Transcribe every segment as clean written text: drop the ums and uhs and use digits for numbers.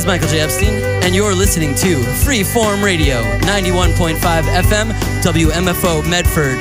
Michael J. Epstein, and you're listening to Freeform Radio, 91.5 FM, WMFO Medford.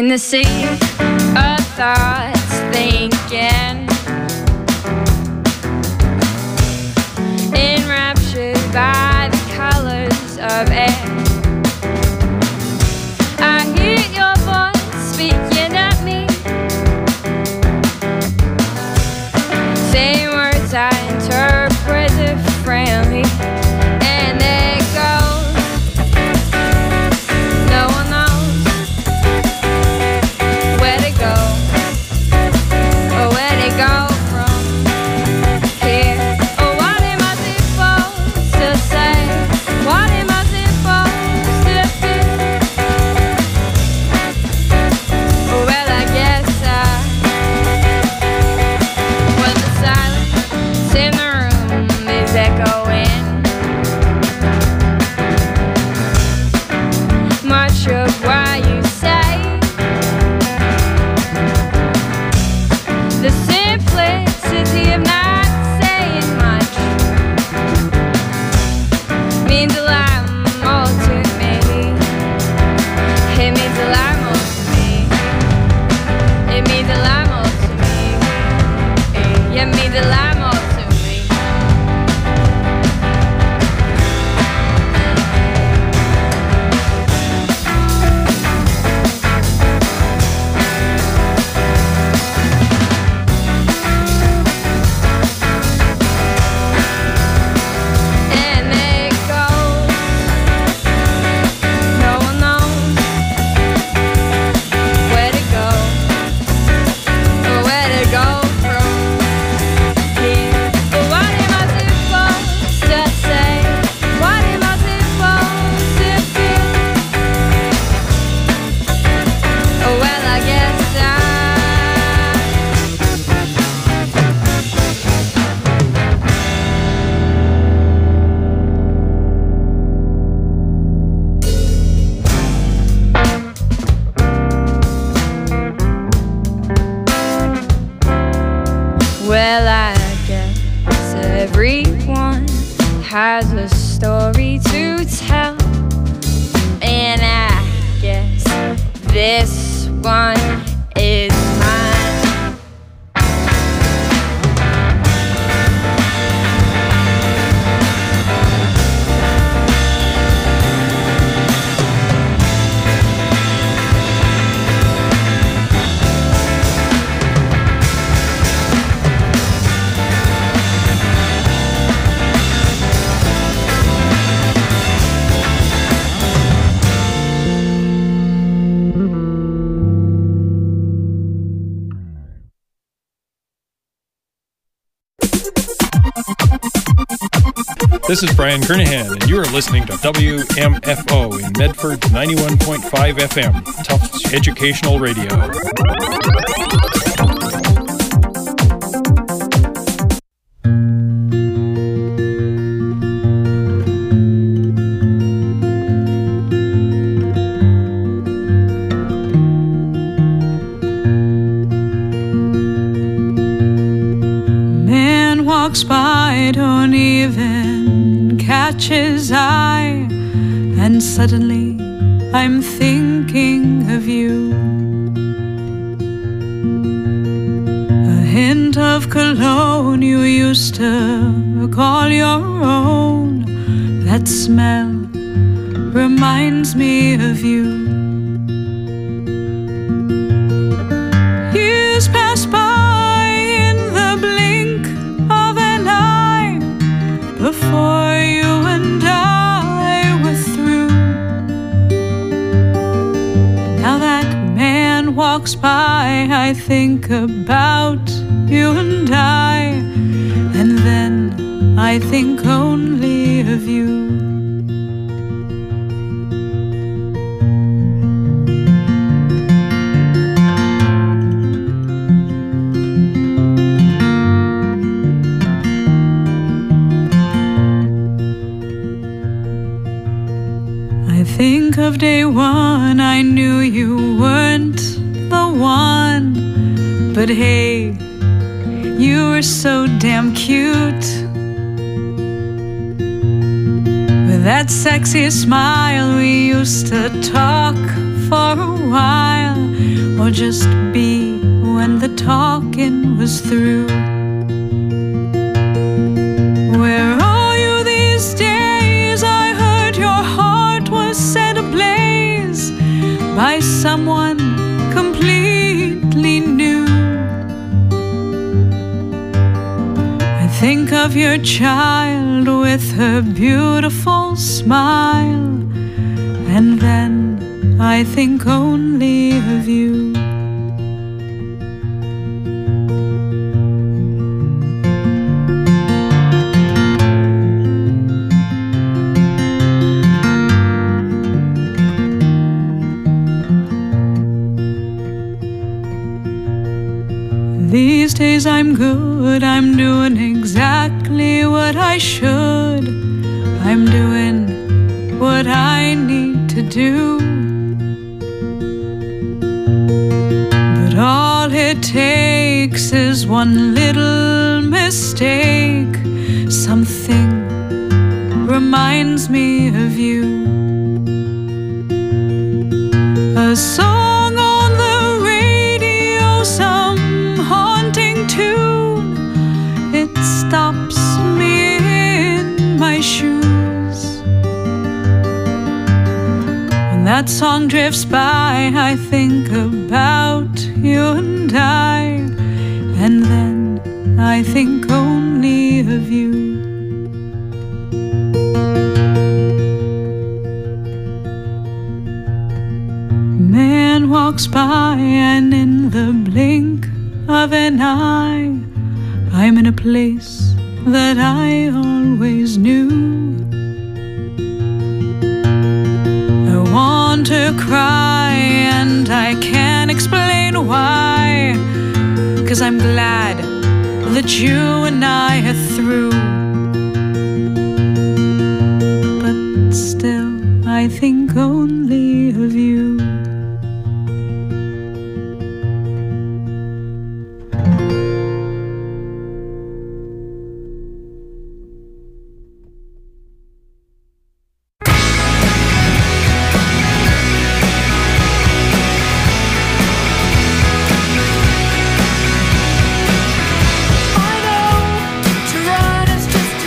in the sea of thoughts thinking, enraptured by the colors of air. I hear your voice speaking at me, saying words I interpret differently, and it goes, no one knows where to go, or where to go from here. Or what am I supposed to say? What am I supposed to feel? Well, I guess well, the silence in the room is echoing. Much of what you say, the simplicity of not saying much means a lot more to me. It means a lot more to me. It means a lot more to me. It means a lot more to me. And it goes, no one knows where to go, or where to go from here. But what am I supposed to say? What am I supposed to feel? Oh, well, I guess well, I guess everyone has a story to tell, and I guess this one is mine. This is Brian Kernahan, and you are listening to WMFO in Medford 91.5 FM, Tufts Educational Radio. Man walks by, don't even catch his eye, and suddenly I'm thinking of you. A hint of cologne you used to call your own, that smell reminds me of you. Years pass by in the blink of an eye before you and I were through. Now that man walks by, I think about you and I, and then I think only of you. Think of day one, I knew you weren't the one, but hey, you were so damn cute. With that sexy smile, we used to talk for a while. or just be when the talking was through. Where are you these days? I heard your heart was set ablaze by someone completely new. I think of your child with her beautiful smile, and then I think only of you. These days I'm good, I'm doing exactly what I should. I'm doing what I need to do. But all it takes is one little mistake. Something reminds me of you. A song on the radio, some haunting tune, it stops me in my shoes. When that song drifts by, I think about you and then I think only of you. Man walks by and in the blink of an eye, I'm in a place that I always knew. I want to cry and I can't explain why, 'cause I'm glad that you and I are through. But still I think only of you. I know to run is just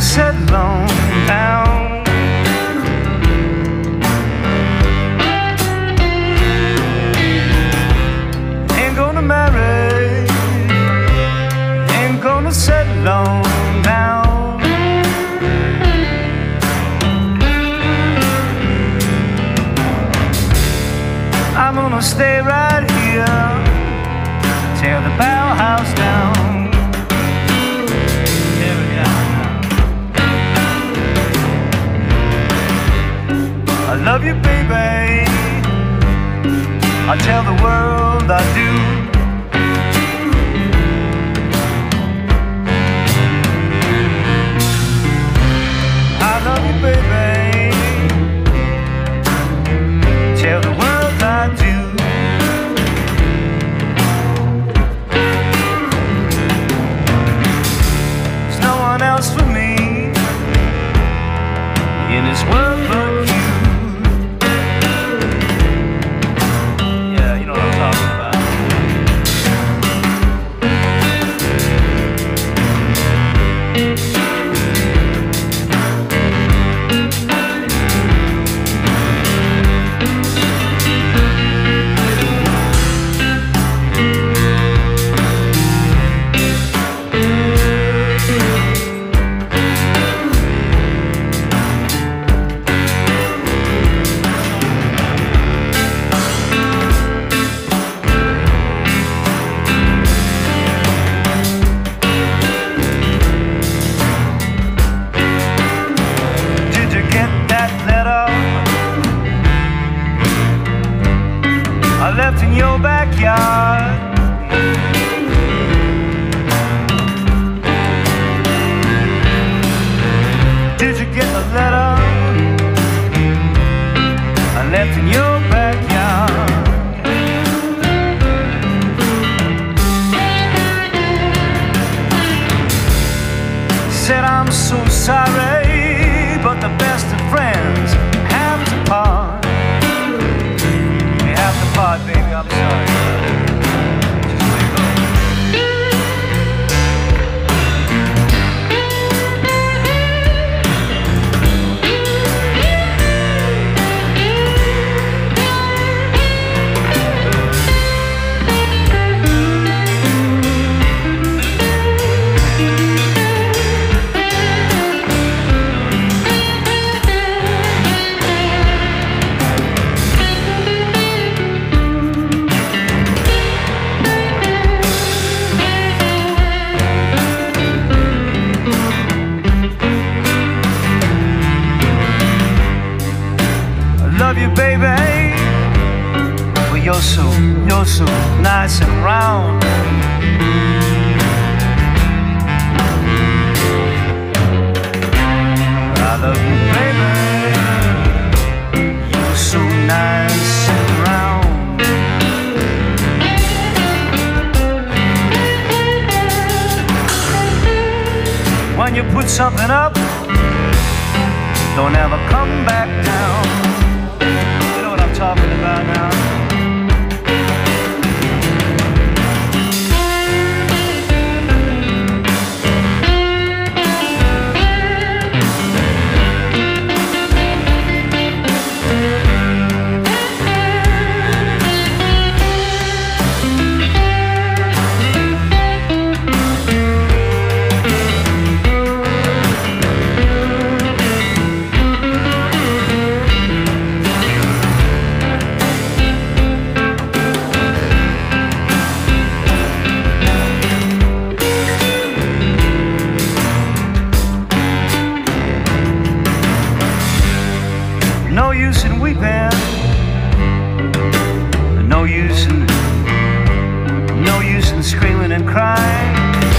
settle on down. Ain't gonna marry, ain't gonna settle on down. I'm gonna stay right here, tear the Bauhaus down. I love you, baby, I tell the world I do. I love you, baby, tell the world I do. There's no one else for me in this world but you. Left in your backyard. Did you get the letter I left in your backyard? Said I'm so sorry, but the best of friends have to part. Baby, I'm sorry. Just let go. Love you, baby. Well, you're so nice and round. I love you, baby. You're so nice and round. When you put something up, don't ever come back down. Talking about now. No use in weeping, no use in screaming and crying.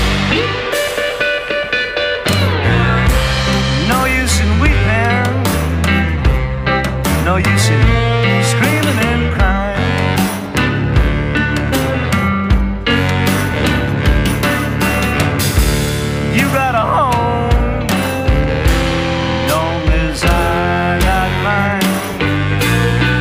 No use in weeping, no use in screaming and crying. You got a home, long as I got mine.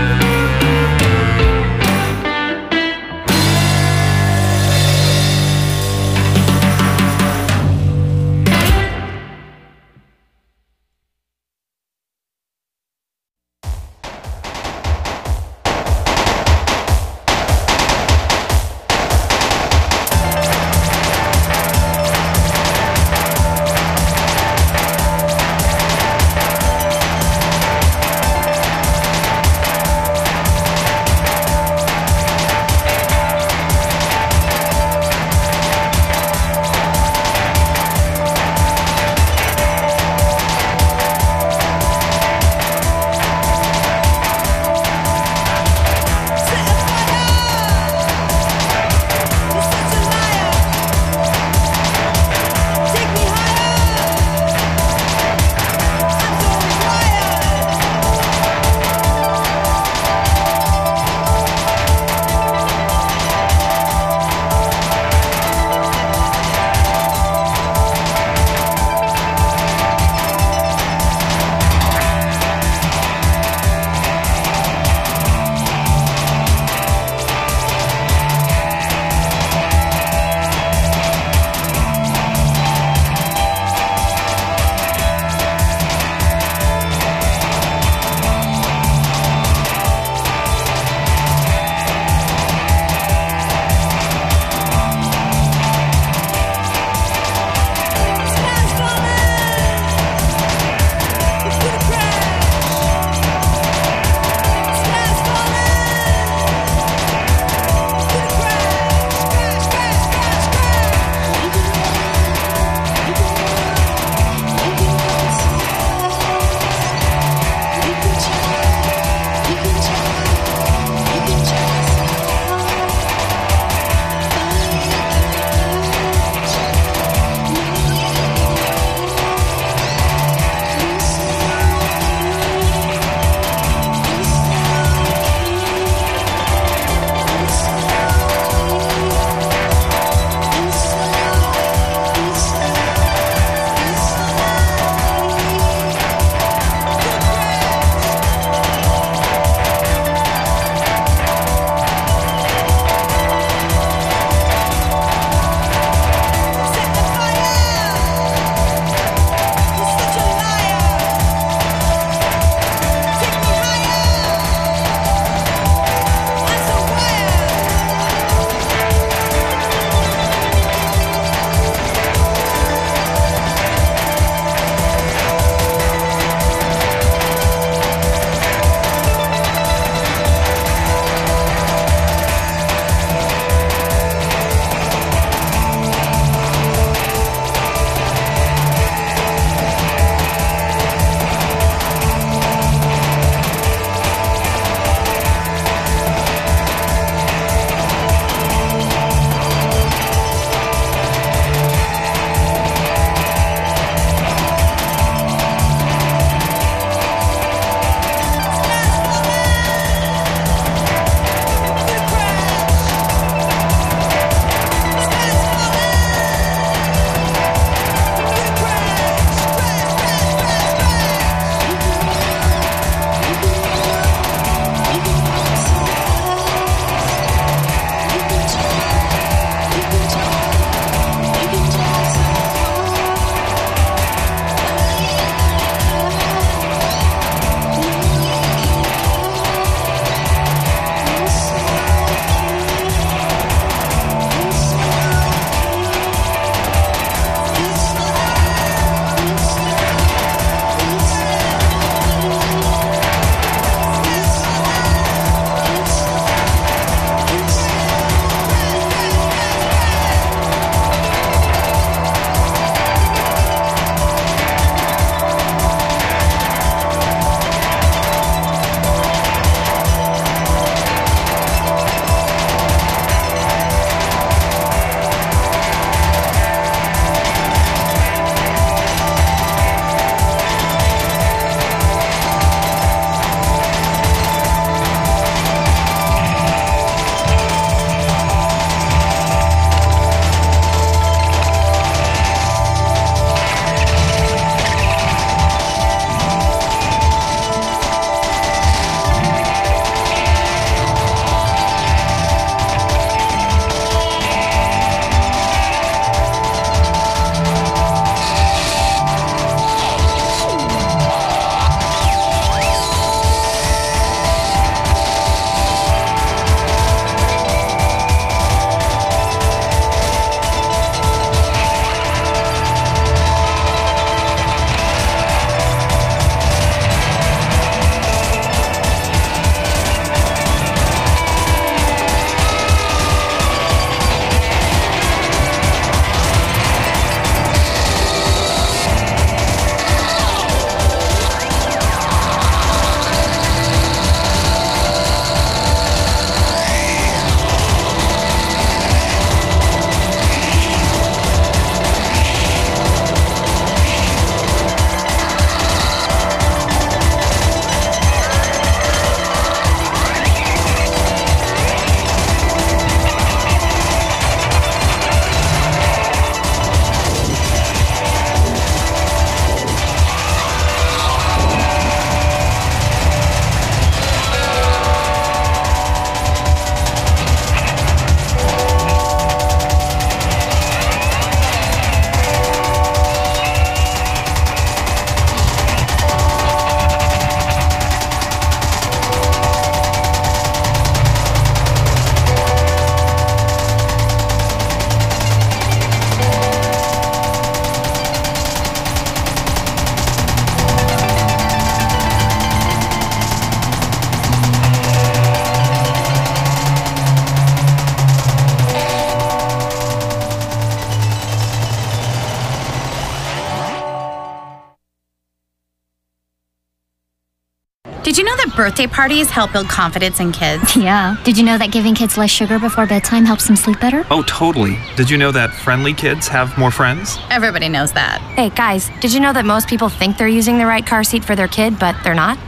Did you know that birthday parties help build confidence in kids? Yeah. Did you know that giving kids less sugar before bedtime helps them sleep better? Oh, totally. Did you know that friendly kids have more friends? Everybody knows that. Hey, guys, did you know that most people think they're using the right car seat for their kid, but they're not?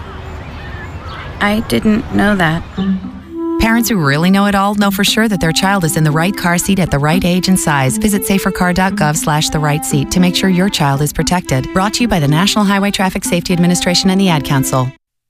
I didn't know that. Parents who really know it all know for sure that their child is in the right car seat at the right age and size. Visit safercar.gov/the right seat to make sure your child is protected. Brought to you by the National Highway Traffic Safety Administration and the Ad Council.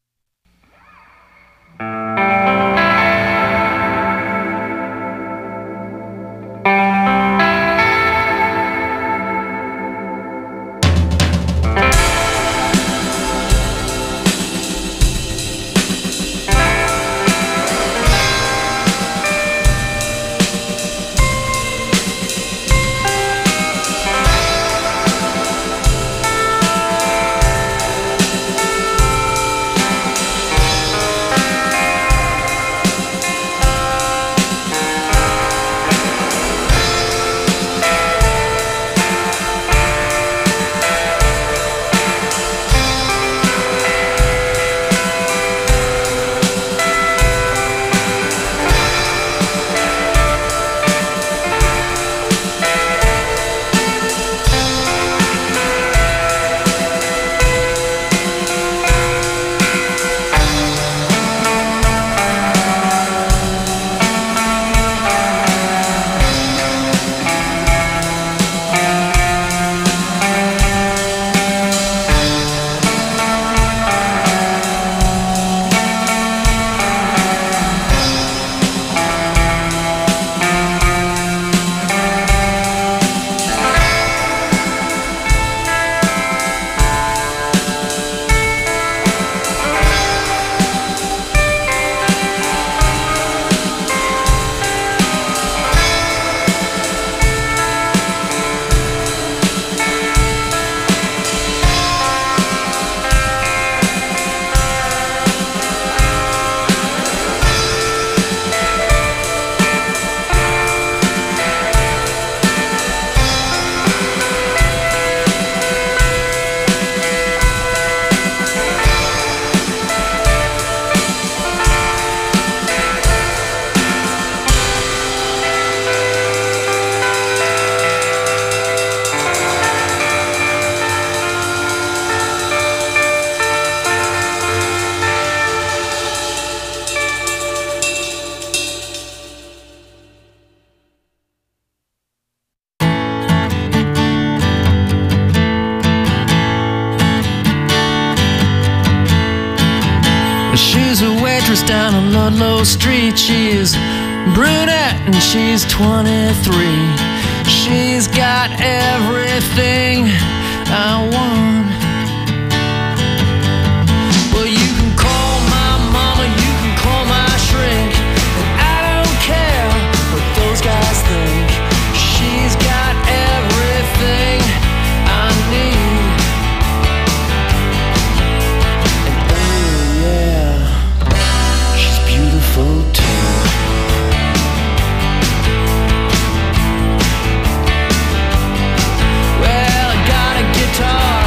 She's a waitress down on Ludlow Street. She's brunette and she's 23. She's got everything I want. Well, you can call my mama, you can call my shrink, and I don't care what those guys think. She's got everything I need. And oh yeah, she's beautiful too. Well, I got a guitar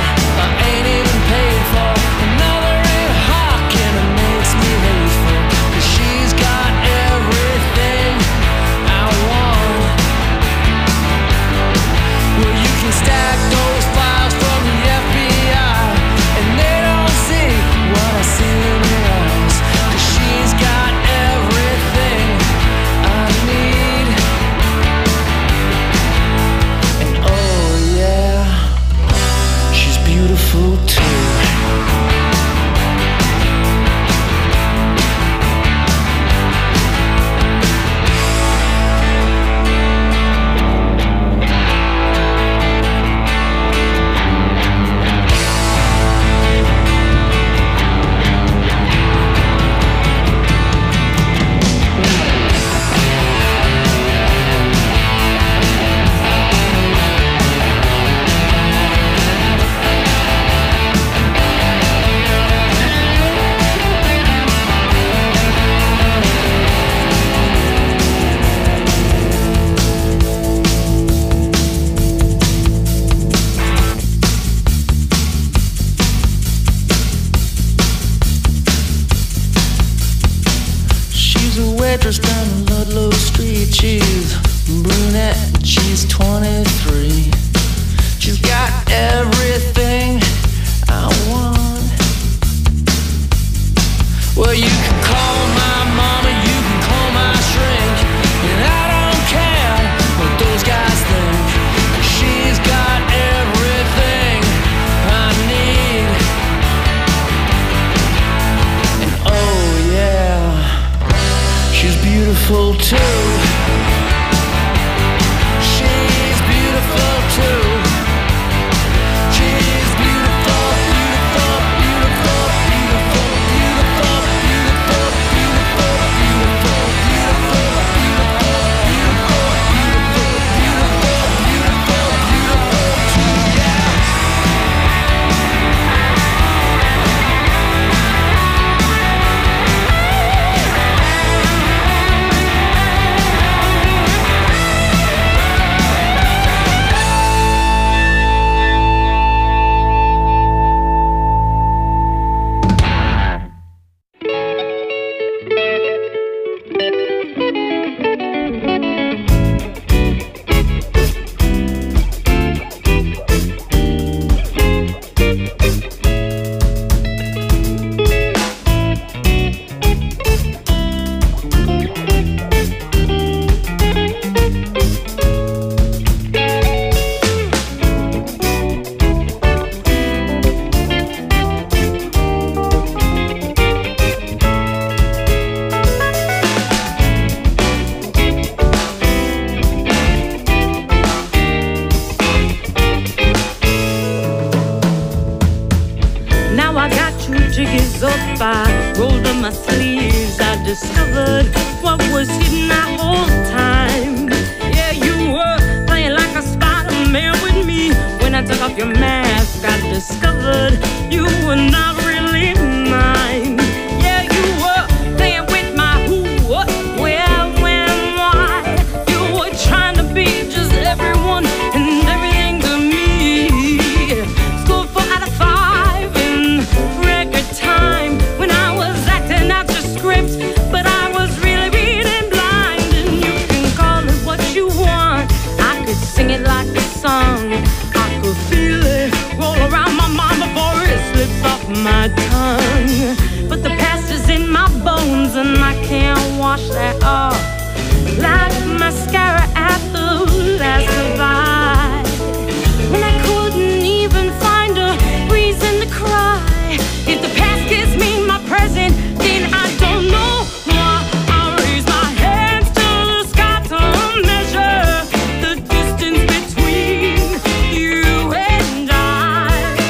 beautiful too. She's beautiful too. She's beautiful, beautiful, beautiful, beautiful, beautiful, beautiful, beautiful, beautiful, beautiful, beautiful, beautiful, beautiful, beautiful, beautiful too, yeah. Discovered what was hidden that whole time. Yeah, you were playing like a Spider-Man with me. When I took off your mask, I discovered you were not really mine. Yeah, you were playing with my who, what, where, when, why. You were trying to be just everyone and everything to me. Scored 4 out of 5 in record time. When I was acting out your script, but I was really reading blind. And you can call it what you want. I could sing it like a song. I could feel it roll around my mind before it slips off my tongue. But the past is in my bones and I can't wash that off. Like mascara at the last goodbye. When I couldn't even find a reason to cry. If the past gives me my present, then I don't know why. I raise my hands to the sky to measure the distance between you and I.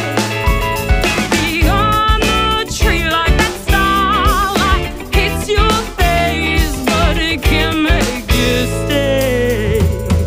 Beyond the tree like that starlight hits your face, but it can't make you stay.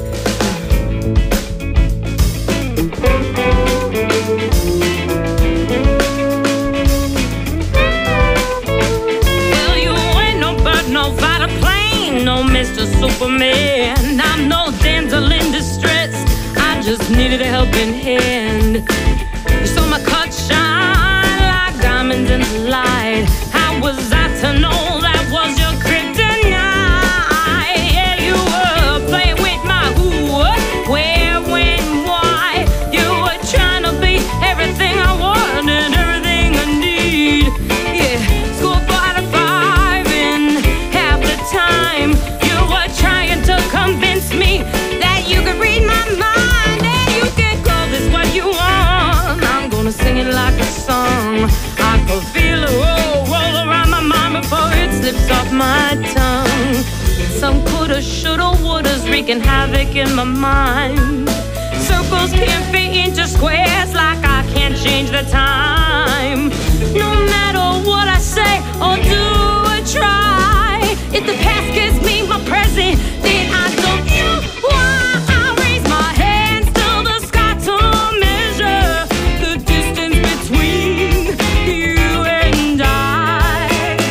Well, you ain't no bird, no fighter plane, no Mr. Superman. I'm no damsel in distress, I just needed a helping hand. You saw my cut shine like diamonds in the light. How was I to know that was your kryptonite? Yeah, you were playing with my who, what, where, when, why. You were trying to be everything I want and everything I need. Yeah, scored 4 out of 5 in half the time. You were trying to convince me that you could read my mind. And you can call this what you want. I'm gonna sing it like a song. I could feel it roll around my mind before it slips off my tongue. Some coulda, shoulda, wouldas wreaking havoc in my mind. Circles can't fit into squares like I can't change the time. No matter what I say or do or try, if the past gives me my present, then I don't know why. I raise my hands to the sky to measure the distance between you and I.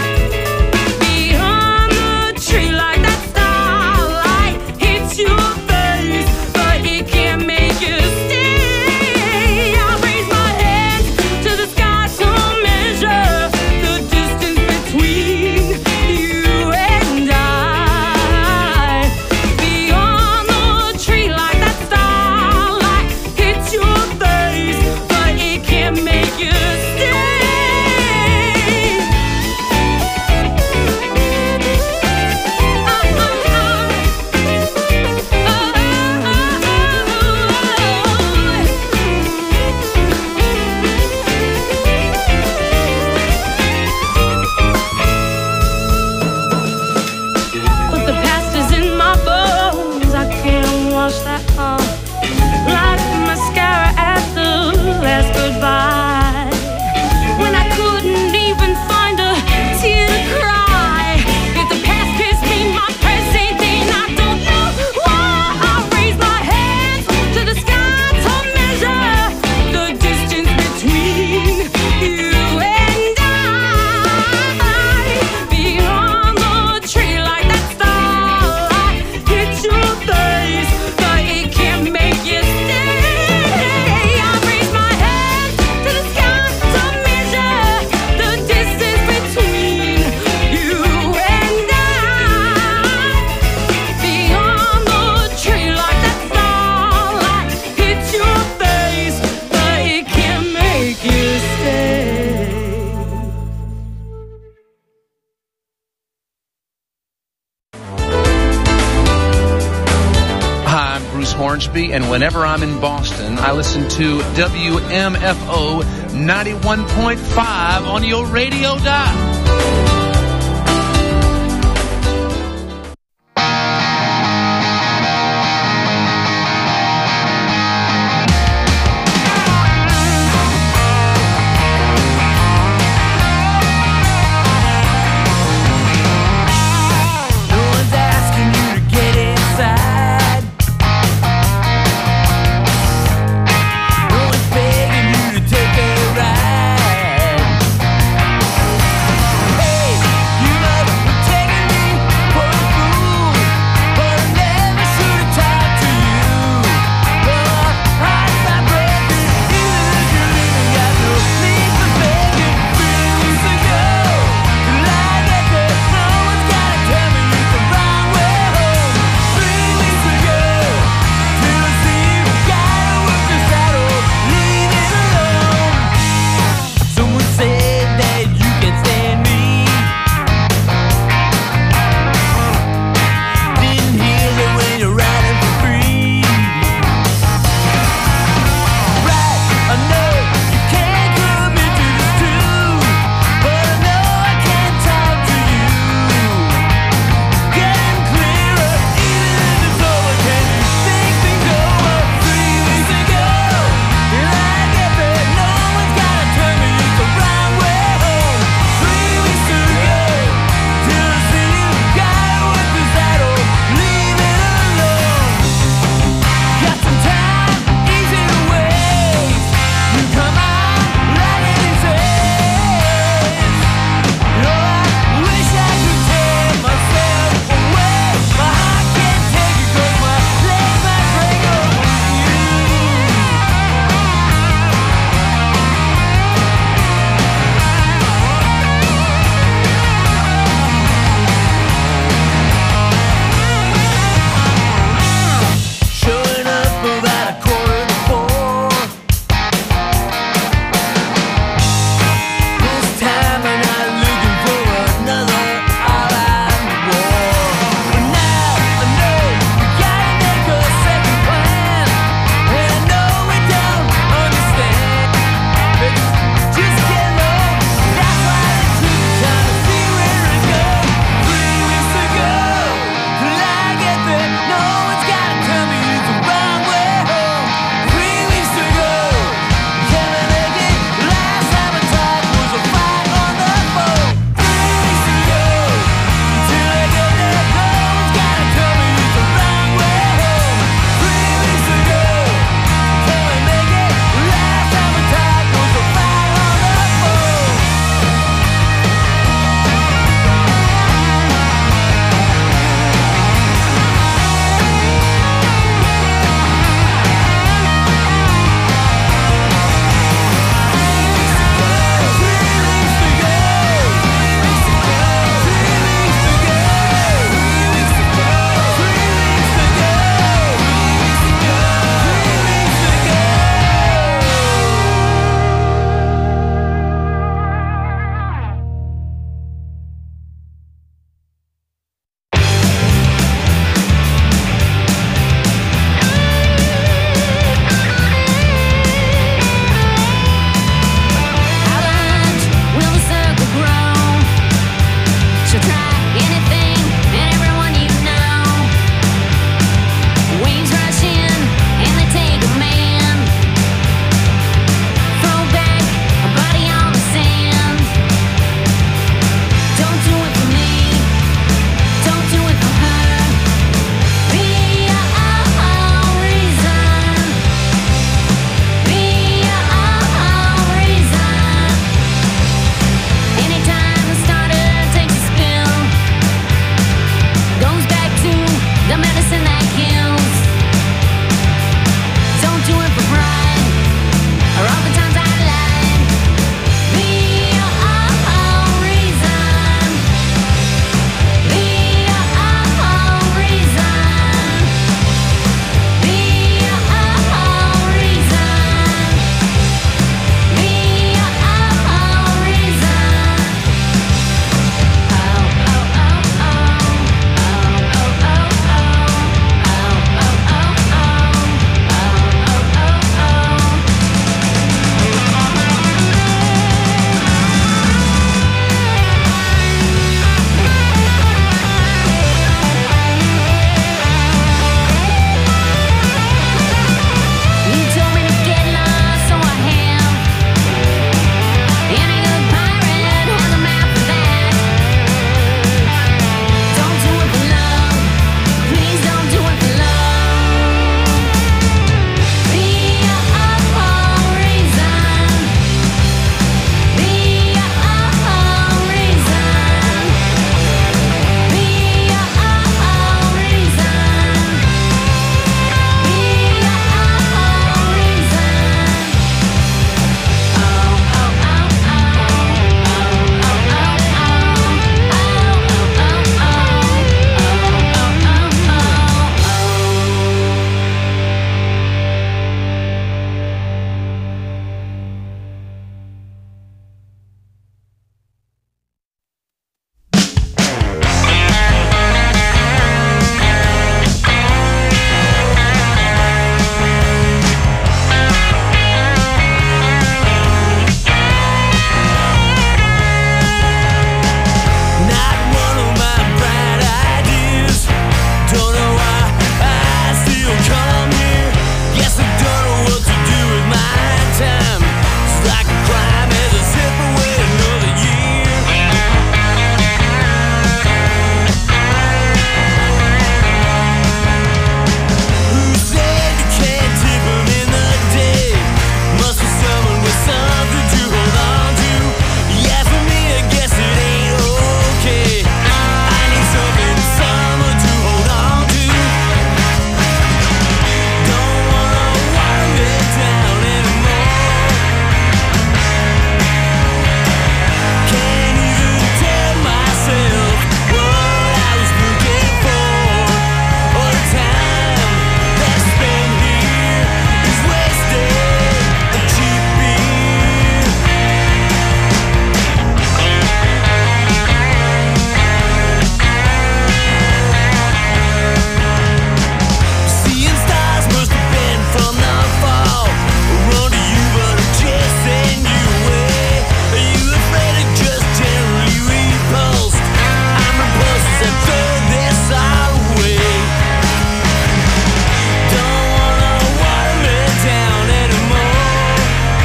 Beyond the tree like that starlight hits your face, but it can't make you stay. I raise my hands to Hornsby, and whenever I'm in Boston, I listen to WMFO 91.5 on your radio dial. Hey! like a crime as I zip away another year. Who said you can't tip 'em in the day? Must be someone with something to hold on to. Yeah, for me, I guess it ain't okay. I need something, someone to hold on to. Don't wanna water me down anymore. Can't even tell myself what I was looking for. All the time that I spent here is wasted on cheap beer. Seeing stars must have been from the fall. Run to you, but I'm chasing you away. Are you afraid of just generally repulsed? I'm repulsed as I throw this all away. Don't wanna water me down anymore.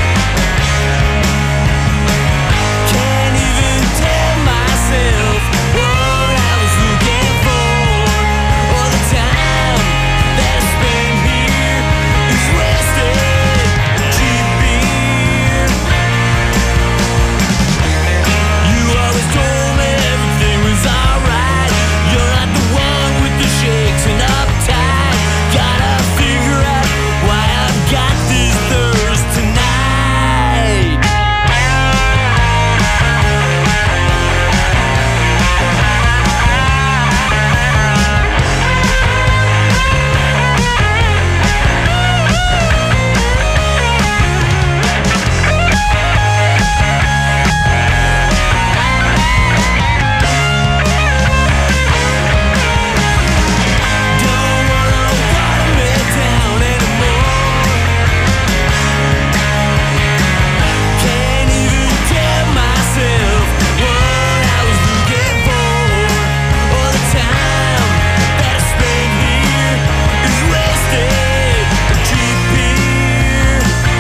Can't even tell myself what I was looking for. All the time that I spent here is wasted on cheap beer. You always told me everything was alright. You're not the one with the shakes and uptight. Gotta figure out why I've got this thirst tonight. Don't wanna water me down anymore. Can't even tell myself what I was looking for. All the time that I spent here is wasted on cheap beer.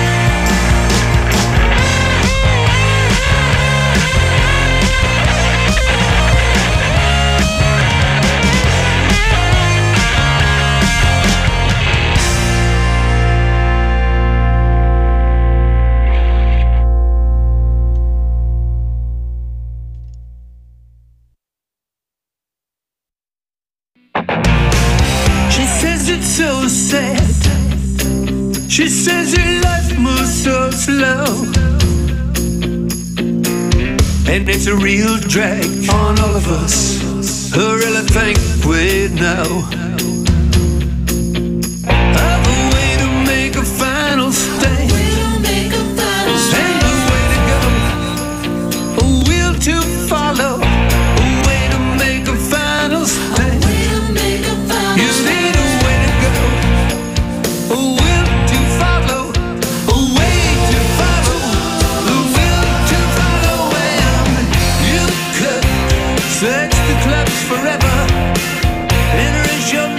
She says it's so sad. She says her life moves so slow, and it's a real drag on all of us. Who really think we know of a way to make a final stand, and a way to go, a will to follow, a way to make a final stand. You need a way to go, a will to follow, a way to follow, a will to follow. And you could search the clubs forever and erase your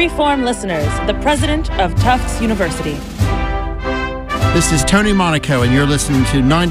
Freeform listeners, the president of Tufts University. This is Tony Monaco, and you're listening to 90.